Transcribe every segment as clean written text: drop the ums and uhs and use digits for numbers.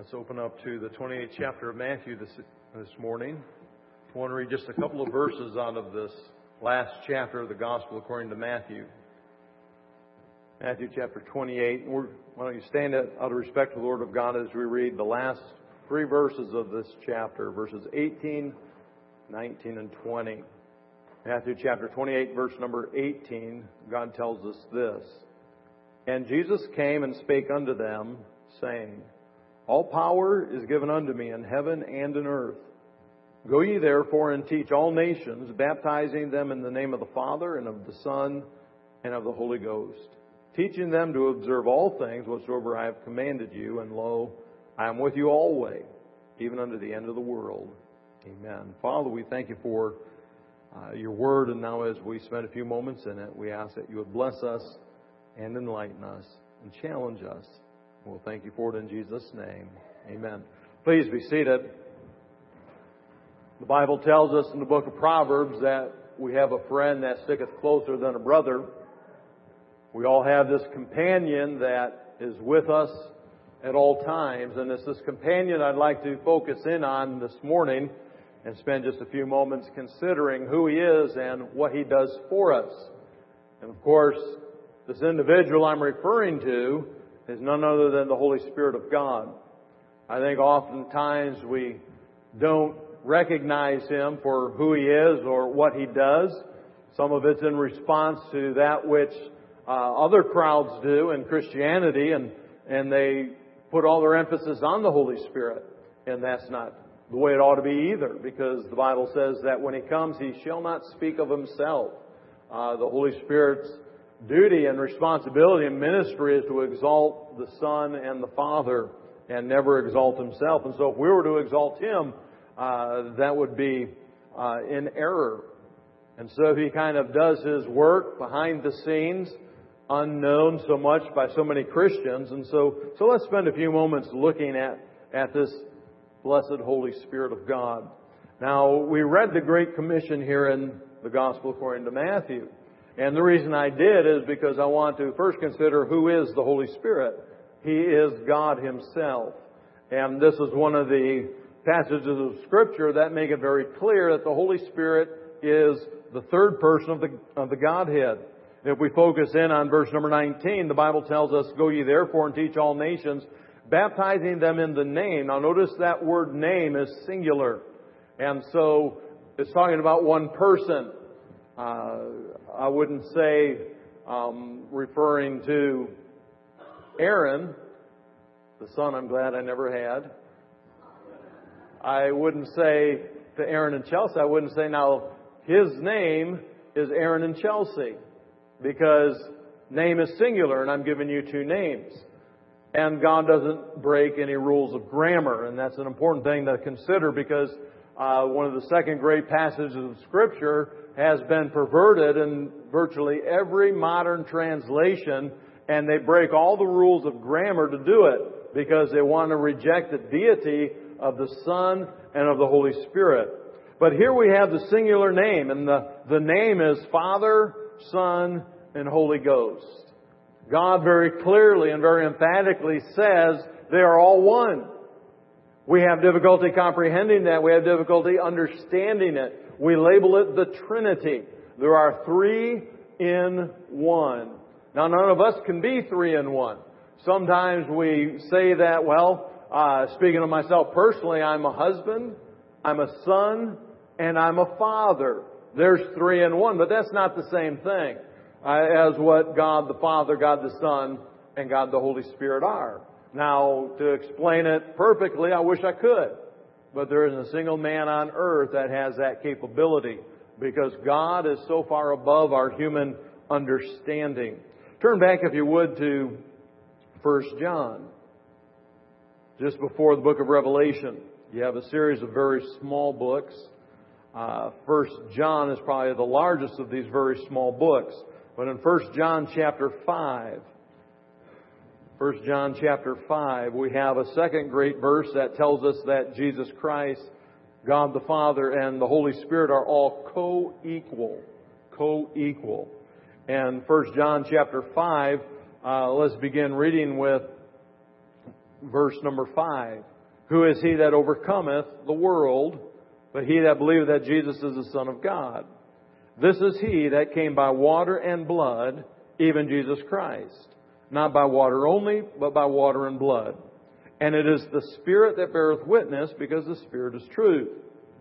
Let's open up to the 28th chapter of Matthew this morning. I want to read just a couple of verses out of this last chapter of the Gospel according to Matthew. Matthew chapter 28. Why don't you stand out of respect to the Lord of God as we read the last three verses of this chapter, verses 18, 19, and 20. Matthew chapter 28, verse number 18, God tells us this. And Jesus came and spake unto them, saying, All power is given unto me in heaven and in earth. Go ye therefore and teach all nations, baptizing them in the name of the Father and of the Son and of the Holy Ghost, teaching them to observe all things whatsoever I have commanded you. And lo, I am with you always, even unto the end of the world. Amen. Father, we thank you for your word, and now as we spend a few moments in it, we ask that you would bless us and enlighten us and challenge us. We'll thank you for it in Jesus' name. Amen. Please be seated. The Bible tells us in the book of Proverbs that we have a friend that sticketh closer than a brother. We all have this companion that is with us at all times. And it's this companion I'd like to focus in on this morning and spend just a few moments considering who he is and what he does for us. And of course, this individual I'm referring to is none other than the Holy Spirit of God. I think oftentimes we don't recognize Him for who He is or what He does. Some of it's in response to that which other crowds do in Christianity, and they put all their emphasis on the Holy Spirit. And that's not the way it ought to be either, because the Bible says that when He comes, He shall not speak of Himself. The Holy Spirit's duty and responsibility and ministry is to exalt the Son and the Father and never exalt Himself. And so if we were to exalt Him, that would be in error. And so He kind of does His work behind the scenes, unknown so much by so many Christians. And so let's spend a few moments looking at this blessed Holy Spirit of God. Now, we read the Great Commission here in the Gospel according to Matthew. And the reason I did is because I want to first consider who is the Holy Spirit. He is God Himself. And this is one of the passages of Scripture that make it very clear that the Holy Spirit is the third person of the Godhead. If we focus in on verse number 19, the Bible tells us, Go ye therefore and teach all nations, baptizing them in the name. Now notice that word name is singular. And so it's talking about one person. I wouldn't say referring to Aaron, the son I'm glad I never had. I wouldn't say to Aaron and Chelsea, I wouldn't say now his name is Aaron and Chelsea, because name is singular and I'm giving you two names. And God doesn't break any rules of grammar, and that's an important thing to consider, because one of the second great passages of Scripture has been perverted in virtually every modern translation, and they break all the rules of grammar to do it because they want to reject the deity of the Son and of the Holy Spirit. But here we have the singular name, and the name is Father, Son, and Holy Ghost. God very clearly and very emphatically says they are all one. We have difficulty comprehending that. We have difficulty understanding it. We label it the Trinity. There are three in one. Now, none of us can be three in one. Sometimes we say that, speaking of myself personally, I'm a husband, I'm a son, and I'm a father. There's three in one, but that's not the same thing as what God the Father, God the Son, and God the Holy Spirit are. Now, to explain it perfectly, I wish I could. But there isn't a single man on earth that has that capability, because God is so far above our human understanding. Turn back, if you would, to 1 John. Just before the book of Revelation, you have a series of very small books. 1 John is probably the largest of these very small books. But in 1 John chapter 5, 1 John chapter 5, we have a second great verse that tells us that Jesus Christ, God the Father, and the Holy Spirit are all co-equal. Co-equal. And 1 John chapter 5, let's begin reading with verse number 5. Who is he that overcometh the world, but he that believeth that Jesus is the Son of God? This is he that came by water and blood, even Jesus Christ. Not by water only, but by water and blood. And it is the Spirit that beareth witness, because the Spirit is truth.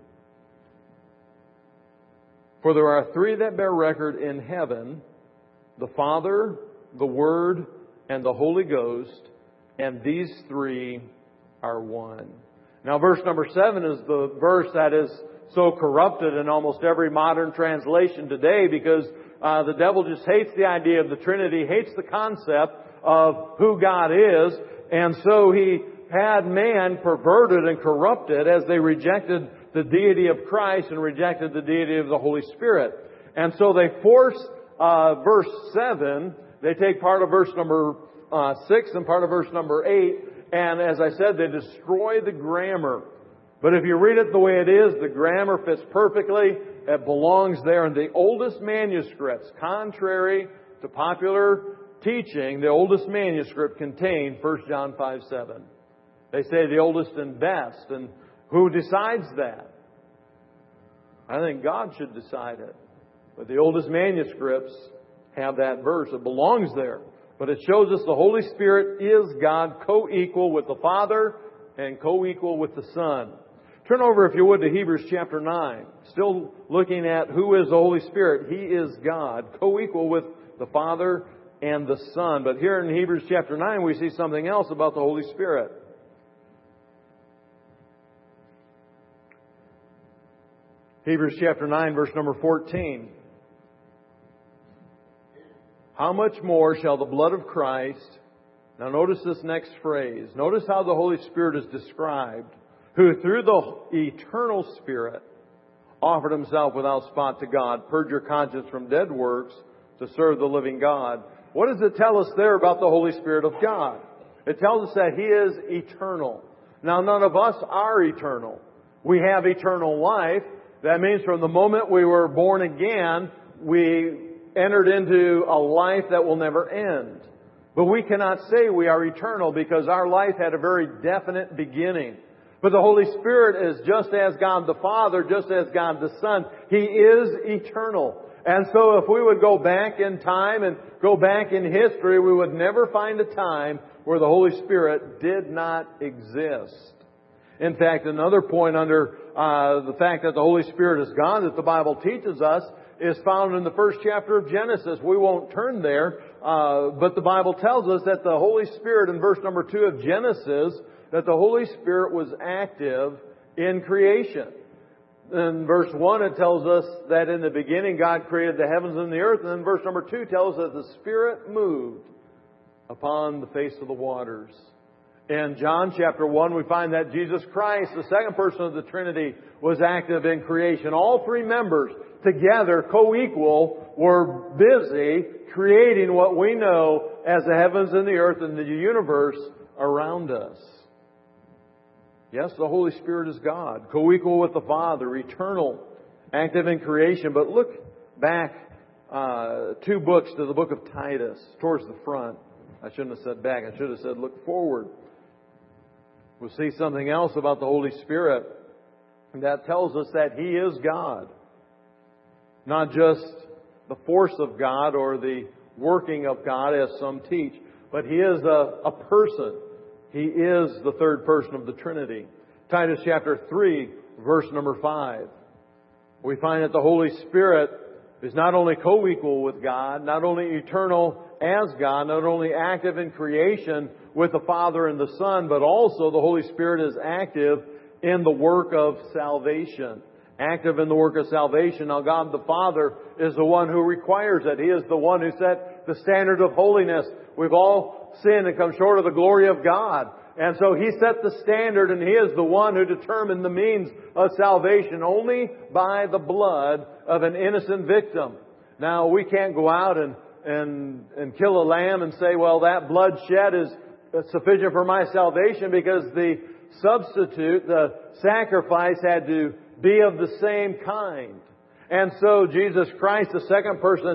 For there are three that bear record in heaven, the Father, the Word, and the Holy Ghost, and these three are one. Now verse number 7 is the verse that is so corrupted in almost every modern translation today, because the devil just hates the idea of the Trinity, hates the concept of who God is, and so he had man perverted and corrupted as they rejected the deity of Christ and rejected the deity of the Holy Spirit. And so they force verse 7, they take part of verse number 6 and part of verse number 8, and as I said, they destroy the grammar. But if you read it the way it is, the grammar fits perfectly. It belongs there in the oldest manuscripts. Contrary to popular teaching, the oldest manuscript contained 1 John 5:7. They say the oldest and best. And who decides that? I think God should decide it. But the oldest manuscripts have that verse. It belongs there. But it shows us the Holy Spirit is God, co-equal with the Father and co-equal with the Son. Turn over, if you would, to Hebrews chapter 9. Still looking at who is the Holy Spirit. He is God, co-equal with the Father and the Son. But here in Hebrews chapter 9, we see something else about the Holy Spirit. Hebrews chapter 9, verse number 14. How much more shall the blood of Christ... Now notice this next phrase. Notice how the Holy Spirit is described. Who through the eternal Spirit offered Himself without spot to God. Purge your conscience from dead works to serve the living God. What does it tell us there about the Holy Spirit of God? It tells us that He is eternal. Now none of us are eternal. We have eternal life. That means from the moment we were born again, we entered into a life that will never end. But we cannot say we are eternal because our life had a very definite beginning. But the Holy Spirit is just as God the Father, just as God the Son. He is eternal. And so if we would go back in time and go back in history, we would never find a time where the Holy Spirit did not exist. In fact, another point under the fact that the Holy Spirit is God that the Bible teaches us is found in the first chapter of Genesis. We won't turn there, but the Bible tells us that the Holy Spirit in verse number 2 of Genesis, that the Holy Spirit was active in creation. In verse 1 it tells us that in the beginning God created the heavens and the earth, and then verse number 2 tells us that the Spirit moved upon the face of the waters. In John chapter 1, we find that Jesus Christ, the second person of the Trinity, was active in creation. All three members together, co-equal, were busy creating what we know as the heavens and the earth and the universe around us. Yes, the Holy Spirit is God, co-equal with the Father, eternal, active in creation. But look back 2 books to the book of Titus, towards the front. I shouldn't have said back. I should have said look forward. We'll see something else about the Holy Spirit that tells us that He is God. Not just the force of God or the working of God as some teach, but He is a person. He is the third person of the Trinity. Titus chapter 3, verse number 5. We find that the Holy Spirit is not only co-equal with God, not only eternal as God, not only active in creation with the Father and the Son, but also the Holy Spirit is active in the work of salvation. Active in the work of salvation. Now God the Father is the one who requires it. He is the one who set the standard of holiness. We've all sinned and come short of the glory of God. And so He set the standard, and He is the one who determined the means of salvation only by the blood of an innocent victim. Now we can't go out and kill a lamb and say, well, that blood shed is sufficient for my salvation, because the substitute, the sacrifice, had to be of the same kind. And so Jesus Christ, the second person,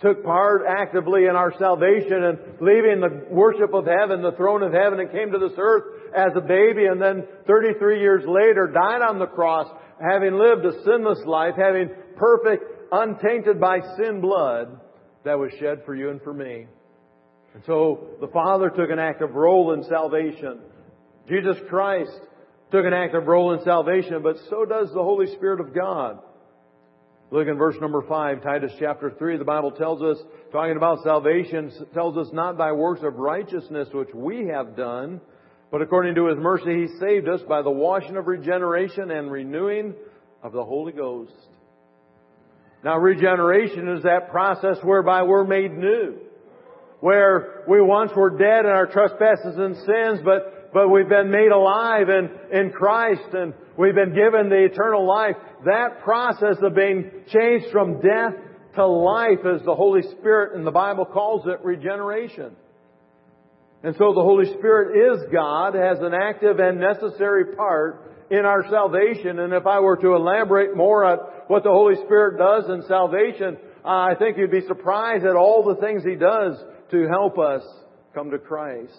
took part actively in our salvation and leaving the worship of heaven, the throne of heaven, and came to this earth as a baby, and then 33 years later died on the cross, having lived a sinless life, having perfect, untainted by sin blood that was shed for you and for me. And so the Father took an active role in salvation. Jesus Christ took an active role in salvation, but so does the Holy Spirit of God. Look in verse number 5, Titus chapter 3. The Bible tells us, talking about salvation, tells us not by works of righteousness which we have done, but according to His mercy He saved us by the washing of regeneration and renewing of the Holy Ghost. Now regeneration is that process whereby we're made new. Where we once were dead in our trespasses and sins, but we've been made alive in Christ, and we've been given the eternal life. That process of being changed from death to life is the Holy Spirit, and the Bible calls it regeneration. And so the Holy Spirit is God, has an active and necessary part in our salvation. And if I were to elaborate more on what the Holy Spirit does in salvation, I think you'd be surprised at all the things He does to help us come to Christ.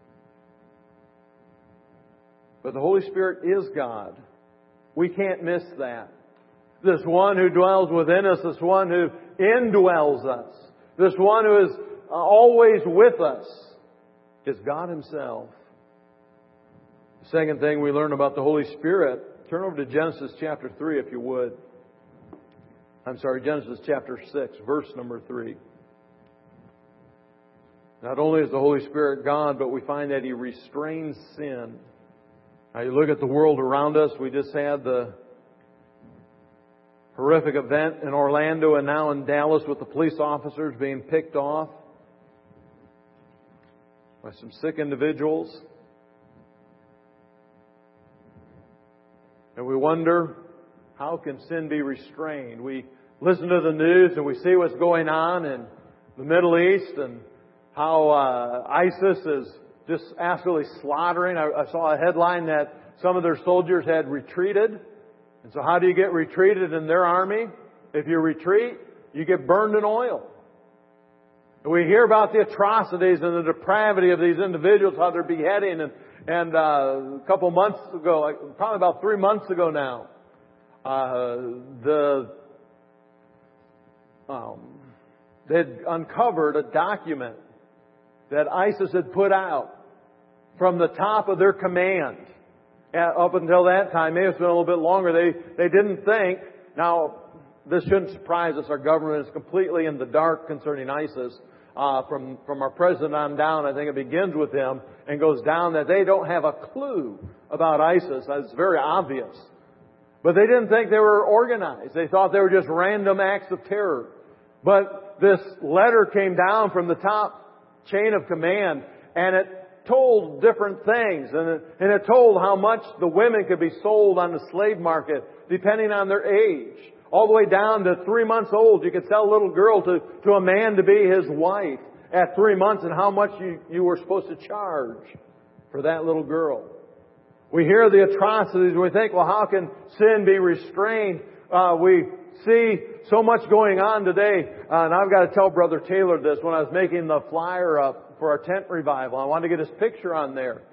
But the Holy Spirit is God. We can't miss that. This one who dwells within us, this one who indwells us, this one who is always with us, is God Himself. The second thing we learn about the Holy Spirit, turn over to Genesis chapter 3 if you would. Genesis chapter 6, verse number 3. Not only is the Holy Spirit God, but we find that He restrains sin. Now you look at the world around us. We just had the horrific event in Orlando and now in Dallas with the police officers being picked off by some sick individuals. And we wonder, how can sin be restrained? We listen to the news and we see what's going on in the Middle East and how ISIS is just absolutely slaughtering. I saw a headline that some of their soldiers had retreated. And so how do you get retreated in their army? If you retreat, you get burned in oil. And we hear about the atrocities and the depravity of these individuals, how they're beheading. And a couple months ago, probably about 3 months ago now, they'd uncovered a document that ISIS had put out from the top of their command. Up until that time, maybe it's been a little bit longer, they didn't think. Now, this shouldn't surprise us. Our government is completely in the dark concerning ISIS. From our president on down, I think it begins with him and goes down that they don't have a clue about ISIS. That's very obvious. But they didn't think they were organized. They thought they were just random acts of terror. But this letter came down from the top chain of command, and it told different things. And it told how much the women could be sold on the slave market, depending on their age. All the way down to 3 months old. You could sell a little girl to a man to be his wife at 3 months, and how much you were supposed to charge for that little girl. We hear the atrocities and we think, well, how can sin be restrained? We see so much going on today. And I've got to tell Brother Taylor this. When I was making the flyer up for our tent revival, I wanted to get his picture on there.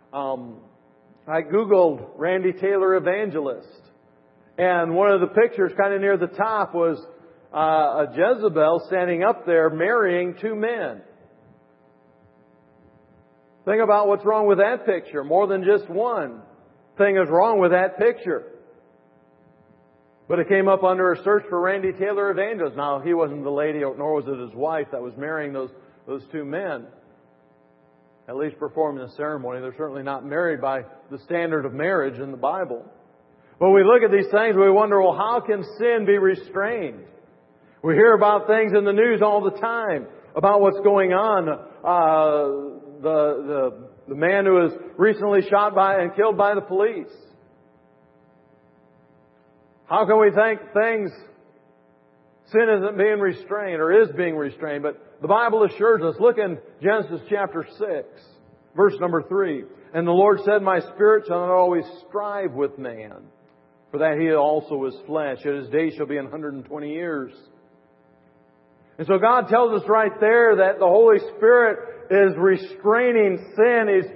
I Googled Randy Taylor evangelist. And one of the pictures kind of near the top was a Jezebel standing up there marrying 2 men. Think about what's wrong with that picture. More than just one thing is wrong with that picture. But it came up under a search for Randy Taylor evangelist. Now, he wasn't the lady, nor was it his wife that was marrying those 2 men. At least performing the ceremony. They're certainly not married by the standard of marriage in the Bible. But we look at these things and we wonder, well, how can sin be restrained? We hear about things in the news all the time about what's going on. The man who was recently shot by and killed by the police. How can we think sin isn't being restrained or is being restrained? But the Bible assures us. Look in Genesis chapter 6, verse number 3. And the Lord said, my spirit shall not always strive with man, for that he also is flesh. Yet his days shall be 120 years. And so God tells us right there that the Holy Spirit is restraining sin. He's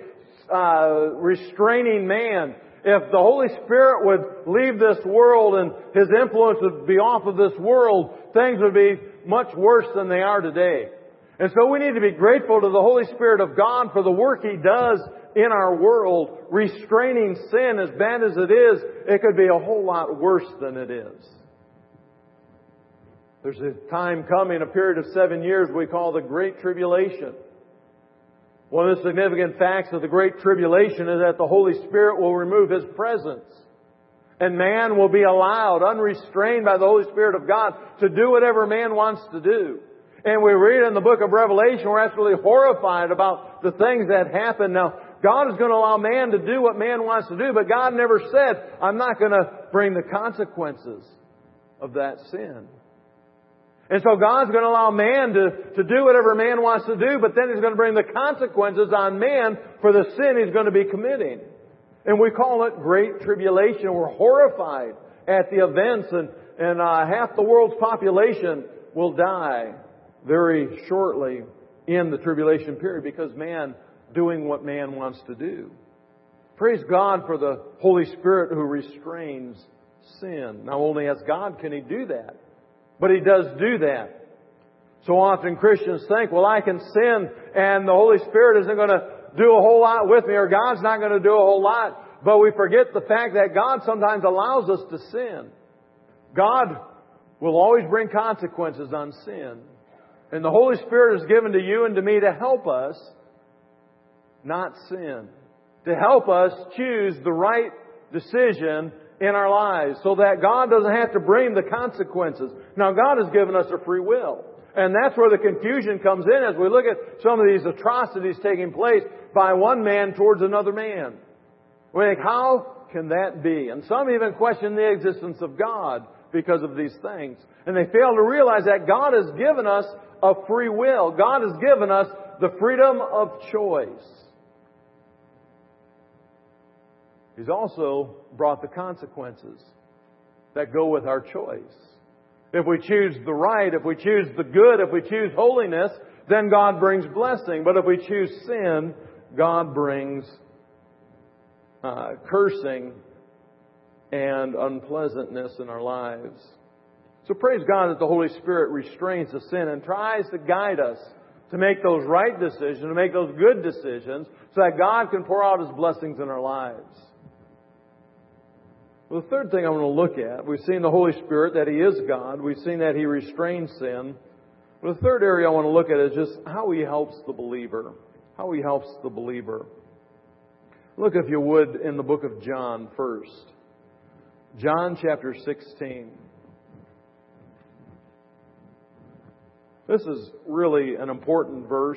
restraining man. If the Holy Spirit would leave this world and His influence would be off of this world, things would be much worse than they are today. And so we need to be grateful to the Holy Spirit of God for the work He does in our world, restraining sin. As bad as it is, it could be a whole lot worse than it is. There's a time coming, a period of 7 years we call the Great Tribulation. One of the significant facts of the Great Tribulation is that the Holy Spirit will remove His presence. And man will be allowed, unrestrained by the Holy Spirit of God, to do whatever man wants to do. And we read in the book of Revelation, we're absolutely horrified about the things that happen. Now, God is going to allow man to do what man wants to do, but God never said, I'm not going to bring the consequences of that sin. And so God's going to allow man to do whatever man wants to do, but then He's going to bring the consequences on man for the sin he's going to be committing. And we call it Great Tribulation. We're horrified at the events, and half the world's population will die very shortly in the tribulation period because man doing what man wants to do. Praise God for the Holy Spirit who restrains sin. Now only as God can He do that. But He does do that. So often Christians think, well, I can sin and the Holy Spirit isn't going to do a whole lot with me, or God's not going to do a whole lot. But we forget the fact that God sometimes allows us to sin. God will always bring consequences on sin. And the Holy Spirit is given to you and to me to help us not sin. To help us choose the right decision in our lives so that God doesn't have to bring the consequences. Now, God has given us a free will. And that's where the confusion comes in as we look at some of these atrocities taking place by one man towards another man. We think, how can that be? And some even question the existence of God because of these things. And they fail to realize that God has given us a free will. God has given us the freedom of choice. He's also brought the consequences that go with our choice. If we choose the right, if we choose the good, if we choose holiness, then God brings blessing. But if we choose sin, God brings cursing and unpleasantness in our lives. So praise God that the Holy Spirit restrains the sin and tries to guide us to make those right decisions, to make those good decisions, so that God can pour out His blessings in our lives. Well, the third thing I want to look at, we've seen the Holy Spirit, that He is God. We've seen that He restrains sin. But the third area I want to look at is just how He helps the believer. How He helps the believer. Look, if you would, in the book of John first. John chapter 16. This is really an important verse.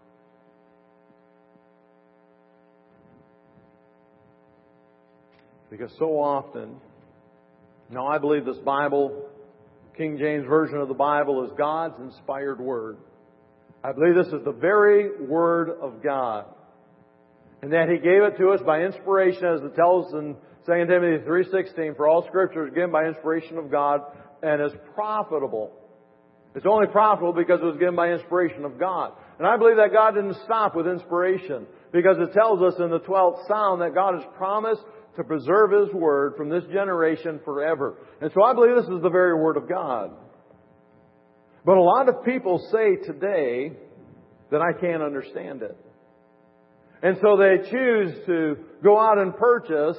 Because so often, now I believe this Bible, King James Version of the Bible, is God's inspired Word. I believe this is the very Word of God. And that He gave it to us by inspiration, as it tells us in 2 Timothy 3:16, for all Scripture is given by inspiration of God and is profitable. It's only profitable because it was given by inspiration of God. And I believe that God didn't stop with inspiration, because it tells us in the 12th Psalm that God has promised to preserve His Word from this generation forever. And so I believe this is the very Word of God. But a lot of people say today that I can't understand it. And so they choose to go out and purchase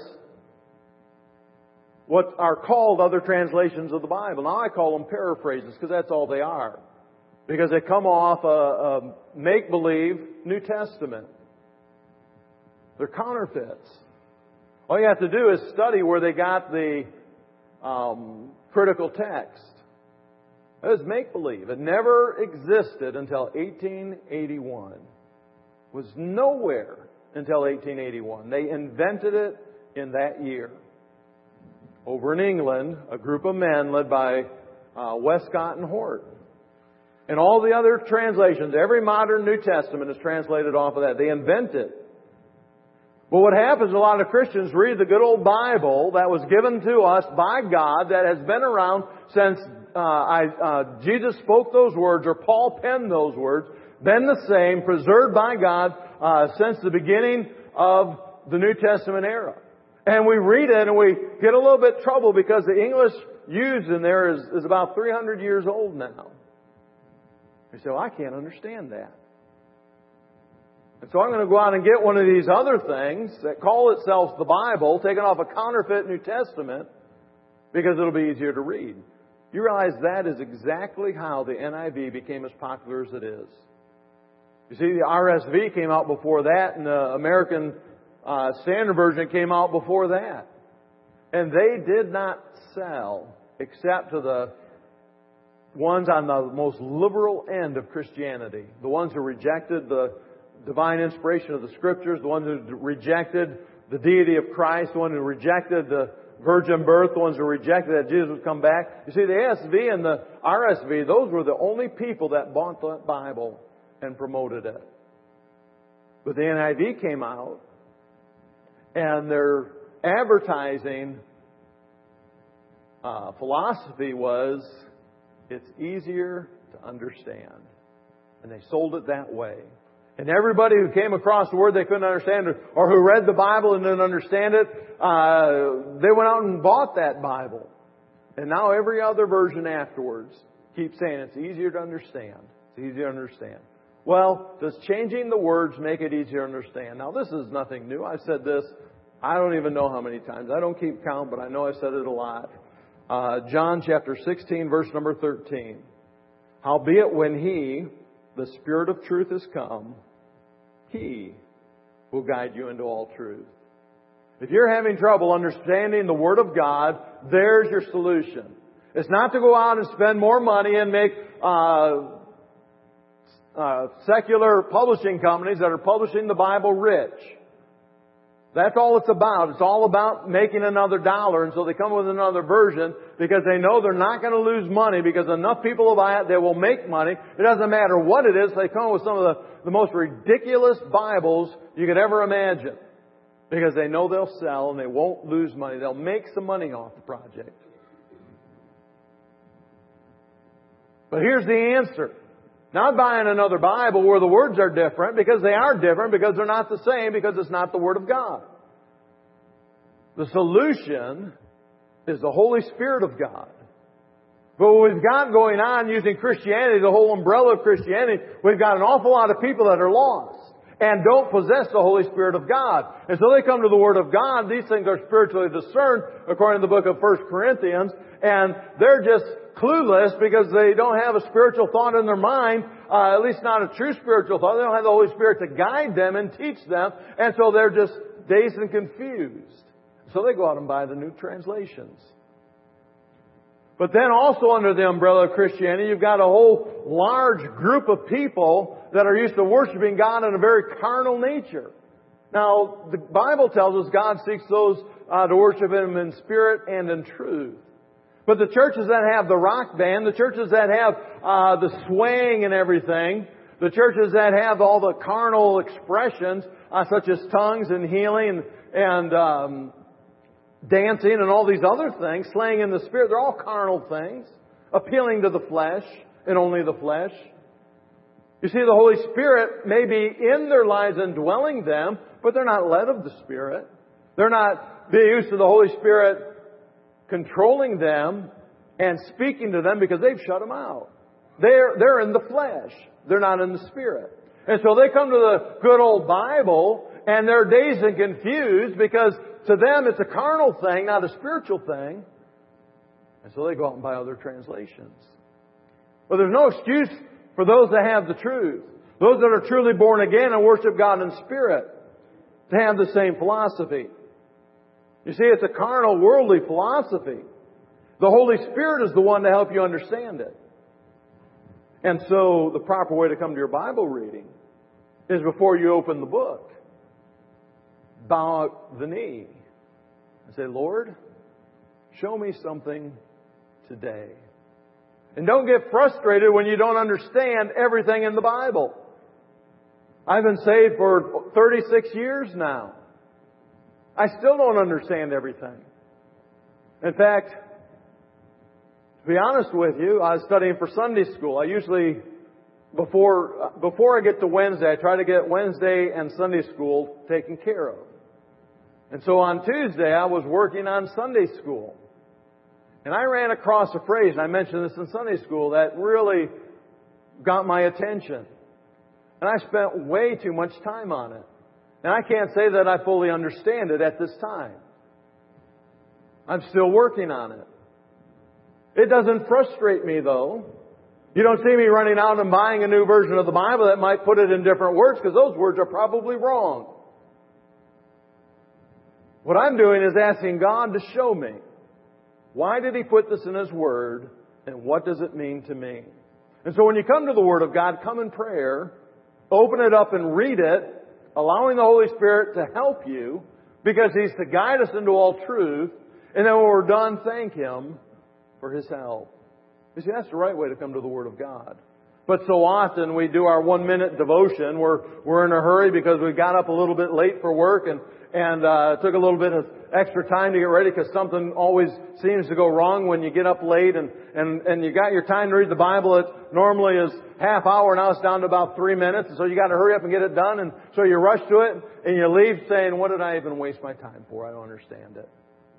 what are called other translations of the Bible. Now I call them paraphrases because that's all they are. Because they come off a make-believe New Testament. They're counterfeits. All you have to do is study where they got the critical text. It was make-believe. It never existed until 1881. It was nowhere until 1881. They invented it in that year. Over in England, a group of men led by Westcott and Hort. And all the other translations, every modern New Testament is translated off of that. They invent it. But what happens, a lot of Christians read the good old Bible that was given to us by God, that has been around since Jesus spoke those words, or Paul penned those words, been the same, preserved by God since the beginning of the New Testament era. And we read it and we get a little bit troubled because the English used in there is about 300 years old now. You say, well, I can't understand that. And so I'm going to go out and get one of these other things that call itself the Bible, taking off a counterfeit New Testament, because it'll be easier to read. You realize that is exactly how the NIV became as popular as it is. You see, the RSV came out before that, and the American Standard Version came out before that. And they did not sell except to the ones on the most liberal end of Christianity. The ones who rejected the divine inspiration of the Scriptures, the ones who rejected the deity of Christ, the ones who rejected the virgin birth, the ones who rejected that Jesus would come back. You see, the ASV and the RSV, those were the only people that bought the Bible and promoted it. But the NIV came out, and their advertising philosophy was, it's easier to understand. And they sold it that way. And everybody who came across the word they couldn't understand, or who read the Bible and didn't understand it, they went out and bought that Bible. And now every other version afterwards keeps saying it's easier to understand. It's easier to understand. Well, does changing the words make it easier to understand? Now, this is nothing new. I've said this, I don't even know how many times. I don't keep count, but I know I've said it a lot. John chapter 16, verse number 13. Howbeit when He, the Spirit of truth, is come, He will guide you into all truth. If you're having trouble understanding the Word of God, there's your solution. It's not to go out and spend more money and make secular publishing companies that are publishing the Bible rich. That's all it's about. It's all about making another dollar. And so they come with another version because they know they're not going to lose money, because enough people will buy it, they will make money. It doesn't matter what it is. They come with some of the most ridiculous Bibles you could ever imagine, because they know they'll sell and they won't lose money. They'll make some money off the project. But here's the answer. Not buying another Bible where the words are different, because they are different, because they're not the same, because it's not the Word of God. The solution is the Holy Spirit of God. But what we've got going on using Christianity, the whole umbrella of Christianity, we've got an awful lot of people that are lost and don't possess the Holy Spirit of God. And so they come to the Word of God. These things are spiritually discerned, according to the book of 1 Corinthians, and they're just clueless because they don't have a spiritual thought in their mind, at least not a true spiritual thought. They don't have the Holy Spirit to guide them and teach them, and so they're just dazed and confused. So they go out and buy the new translations. But then also under the umbrella of Christianity, you've got a whole large group of people that are used to worshiping God in a very carnal nature. Now, the Bible tells us God seeks those to worship Him in spirit and in truth. But the churches that have the rock band, the churches that have the swaying and everything, the churches that have all the carnal expressions, such as tongues and healing and dancing and all these other things, slaying in the spirit, they're all carnal things, appealing to the flesh and only the flesh. You see, the Holy Spirit may be in their lives and dwelling them, but they're not led of the Spirit. They're not being used to the Holy Spirit controlling them and speaking to them, because they've shut them out. They're in the flesh. They're not in the Spirit. And so they come to the good old Bible and they're dazed and confused, because to them it's a carnal thing, not a spiritual thing. And so they go out and buy other translations. But there's no excuse for those that have the truth, those that are truly born again and worship God in spirit, to have the same philosophy. You see, it's a carnal, worldly philosophy. The Holy Spirit is the one to help you understand it. And so the proper way to come to your Bible reading is, before you open the book, bow the knee and say, Lord, show me something today. And don't get frustrated when you don't understand everything in the Bible. I've been saved for 36 years now. I still don't understand everything. In fact, to be honest with you, I was studying for Sunday school. I usually, before I get to Wednesday, I try to get Wednesday and Sunday school taken care of. And so on Tuesday, I was working on Sunday school. And I ran across a phrase, and I mentioned this in Sunday school, that really got my attention. And I spent way too much time on it. And I can't say that I fully understand it at this time. I'm still working on it. It doesn't frustrate me, though. You don't see me running out and buying a new version of the Bible that might put it in different words, because those words are probably wrong. What I'm doing is asking God to show me, why did He put this in His Word, and what does it mean to me? And so when you come to the Word of God, come in prayer, open it up and read it, allowing the Holy Spirit to help you, because He's to guide us into all truth, and then when we're done, thank Him for His help. You see, that's the right way to come to the Word of God. But so often we do our 1-minute devotion. We're in a hurry because we got up a little bit late for work and took a little bit of extra time to get ready, because something always seems to go wrong when you get up late and you got your time to read the Bible. It normally is half hour, now it's down to about 3 minutes, and so you got to hurry up and get it done, and so you rush to it and you leave saying, what did I even waste my time for? I don't understand it.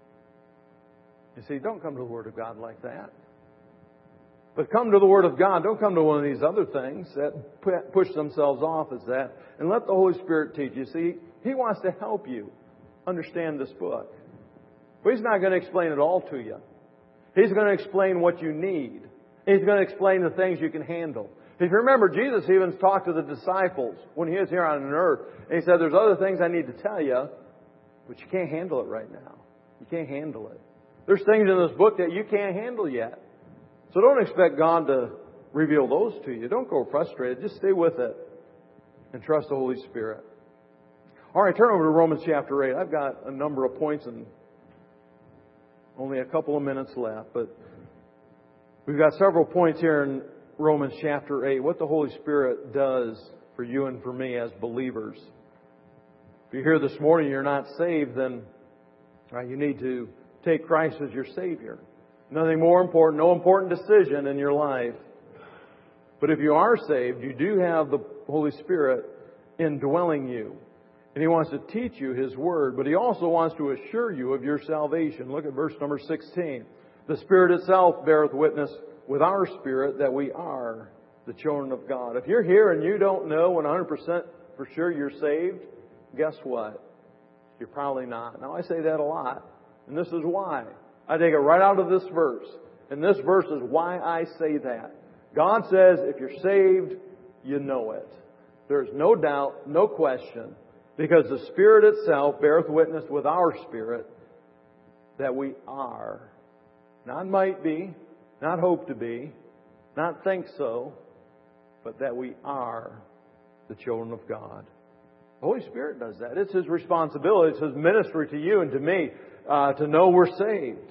You see, don't come to the Word of God like that. But come to the Word of God. Don't come to one of these other things that push themselves off as that. And let the Holy Spirit teach you. See, He wants to help you understand this book. But He's not going to explain it all to you. He's going to explain what you need. He's going to explain the things you can handle. If you remember, Jesus even talked to the disciples when He was here on earth. And He said, there's other things I need to tell you, but you can't handle it right now. You can't handle it. There's things in this book that you can't handle yet. So don't expect God to reveal those to you. Don't go frustrated. Just stay with it and trust the Holy Spirit. All right, turn over to Romans chapter 8. I've got a number of points and only a couple of minutes left, but we've got several points here in Romans chapter 8. What the Holy Spirit does for you and for me as believers. If you're here this morning and you're not saved, then you need to take Christ as your Savior. Nothing more important, no important decision in your life. But if you are saved, you do have the Holy Spirit indwelling you. And He wants to teach you His Word, but He also wants to assure you of your salvation. Look at verse number 16. The Spirit itself beareth witness with our spirit that we are the children of God. If you're here and you don't know 100% for sure you're saved, guess what? You're probably not. Now, I say that a lot, and this is why. I take it right out of this verse. And this verse is why I say that. God says if you're saved, you know it. There's no doubt, no question, because the Spirit itself beareth witness with our spirit that we are. Not might be, not hope to be, not think so, but that we are the children of God. The Holy Spirit does that. It's His responsibility. It's His ministry to you and to me to know we're saved.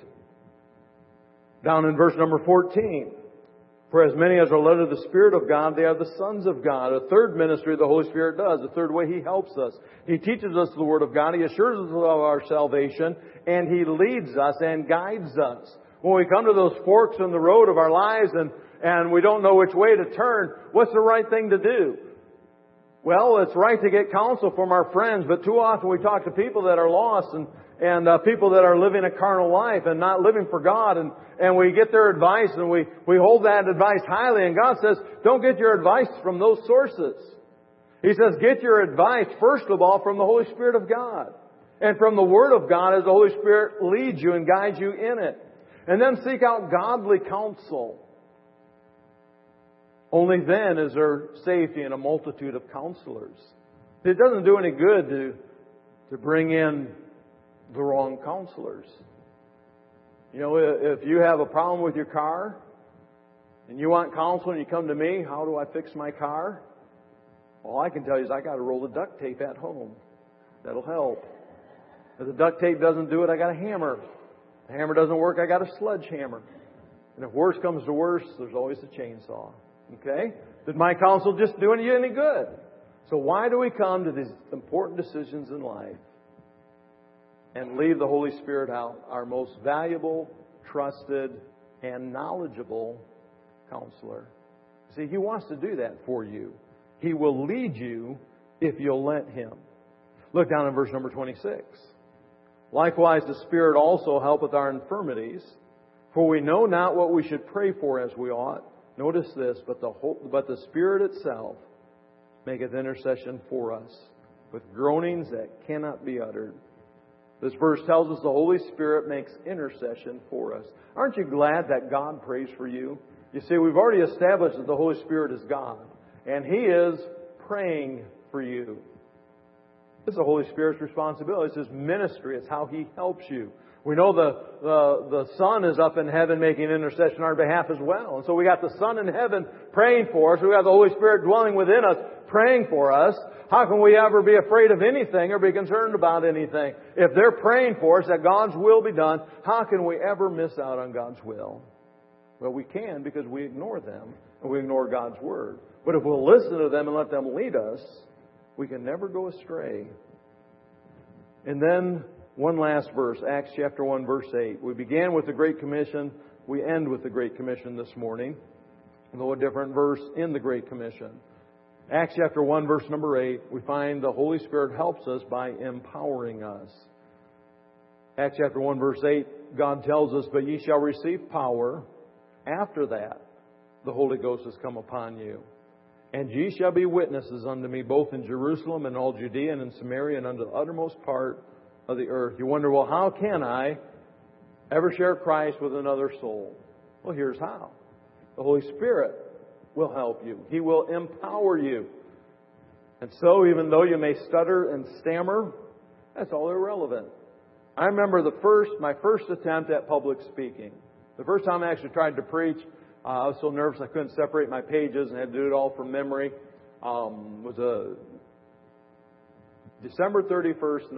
Down in verse number 14. For as many as are led of the Spirit of God, they are the sons of God. A third ministry the Holy Spirit does. The third way He helps us. He teaches us the Word of God. He assures us of our salvation. And He leads us and guides us. When we come to those forks in the road of our lives and we don't know which way to turn, what's the right thing to do? Well, it's right to get counsel from our friends, but too often we talk to people that are lost and people that are living a carnal life and not living for God, and we get their advice and we hold that advice highly, and God says, don't get your advice from those sources. He says, get your advice, first of all, from the Holy Spirit of God. And from the Word of God as the Holy Spirit leads you and guides you in it. And then seek out godly counsel. Only then is there safety in a multitude of counselors. It doesn't do any good to bring in the wrong counselors. You know, if you have a problem with your car and you want counsel and you come to me, how do I fix my car? All I can tell you is I got a roll of duct tape at home. That'll help. If the duct tape doesn't do it, I got a hammer. If the hammer doesn't work, I got a sledgehammer. And if worse comes to worse, there's always a chainsaw. Okay? Did my counsel just do you any good? So why do we come to these important decisions in life? and leave the Holy Spirit out, our most valuable, trusted, and knowledgeable counselor. See, He wants to do that for you. He will lead you if you'll let Him. Look down in verse number 26. Likewise, the Spirit also helpeth our infirmities, for we know not what we should pray for as we ought. Notice this, but the Spirit itself maketh intercession for us, with groanings that cannot be uttered. This verse tells us the Holy Spirit makes intercession for us. Aren't you glad that God prays for you? You see, we've already established that the Holy Spirit is God, and He is praying for you. This is the Holy Spirit's responsibility. It's His ministry. It's how He helps you. We know the Son is up in heaven making intercession on our behalf as well. And so we got the Son in heaven praying for us. We got the Holy Spirit dwelling within us praying for us. How can we ever be afraid of anything or be concerned about anything? If they're praying for us that God's will be done, how can we ever miss out on God's will? Well, we can, because we ignore them and we ignore God's Word. But if we'll listen to them and let them lead us, we can never go astray. And then one last verse, Acts chapter 1, verse 8. We began with the Great Commission. We end with the Great Commission this morning, though a different verse in the Great Commission. Acts chapter 1, verse number 8, we find the Holy Spirit helps us by empowering us. Acts chapter 1, verse 8, God tells us, but ye shall receive power. After that, the Holy Ghost has come upon you. And ye shall be witnesses unto me both in Jerusalem and all Judea and in Samaria and unto the uttermost part of the earth. You wonder, well, how can I ever share Christ with another soul? Well, here's how. The Holy Spirit will help you. He will empower you. And so, even though you may stutter and stammer, that's all irrelevant. I remember my first attempt at public speaking. The first time I actually tried to preach, I was so nervous I couldn't separate my pages and had to do it all from memory. Was a December 31st,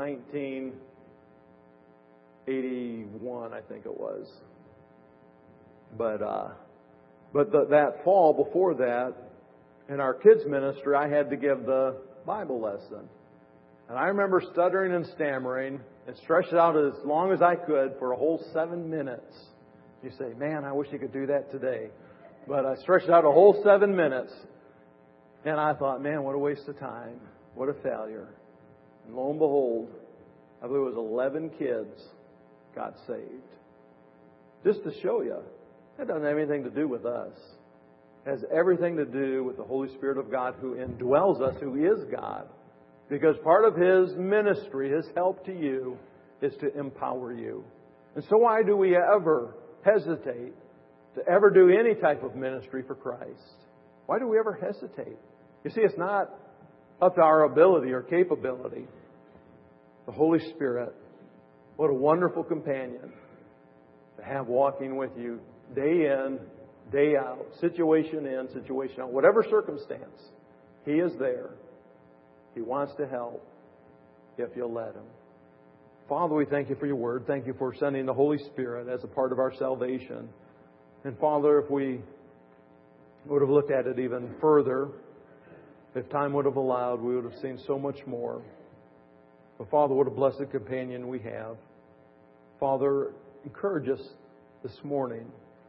1981, I think it was. But that fall before that, in our kids' ministry, I had to give the Bible lesson. And I remember stuttering and stammering and stretched it out as long as I could for a whole 7 minutes. You say, man, I wish you could do that today. But I stretched it out a whole 7 minutes. And I thought, man, what a waste of time. What a failure. And lo and behold, I believe it was 11 kids got saved. Just to show you, that doesn't have anything to do with us. It has everything to do with the Holy Spirit of God who indwells us, who is God. Because part of His ministry, His help to you, is to empower you. And so why do we ever hesitate to ever do any type of ministry for Christ? Why do we ever hesitate? You see, it's not up to our ability or capability. The Holy Spirit, what a wonderful companion to have walking with you day in, day out, situation in, situation out, whatever circumstance. He is there. He wants to help if you'll let Him. Father, we thank You for Your Word. Thank You for sending the Holy Spirit as a part of our salvation. And Father, if we would have looked at it even further, if time would have allowed, we would have seen so much more. But Father, what a blessed companion we have. Father, encourage us this morning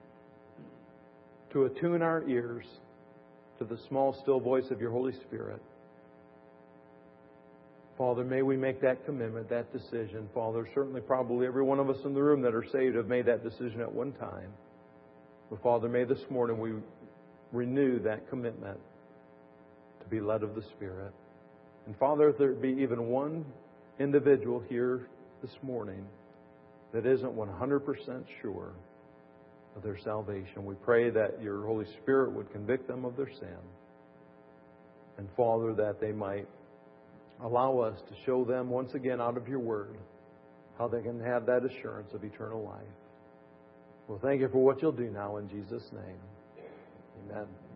to attune our ears to the small, still voice of Your Holy Spirit. Father, may we make that commitment, that decision. Father, certainly probably every one of us in the room that are saved have made that decision at one time. But Father, may this morning we renew that commitment to be led of the Spirit. And Father, if there be even one individual here this morning that isn't 100% sure of their salvation, we pray that Your Holy Spirit would convict them of their sin. And Father, that they might allow us to show them once again out of Your Word how they can have that assurance of eternal life. Well, thank You for what You'll do now in Jesus' name. Amen.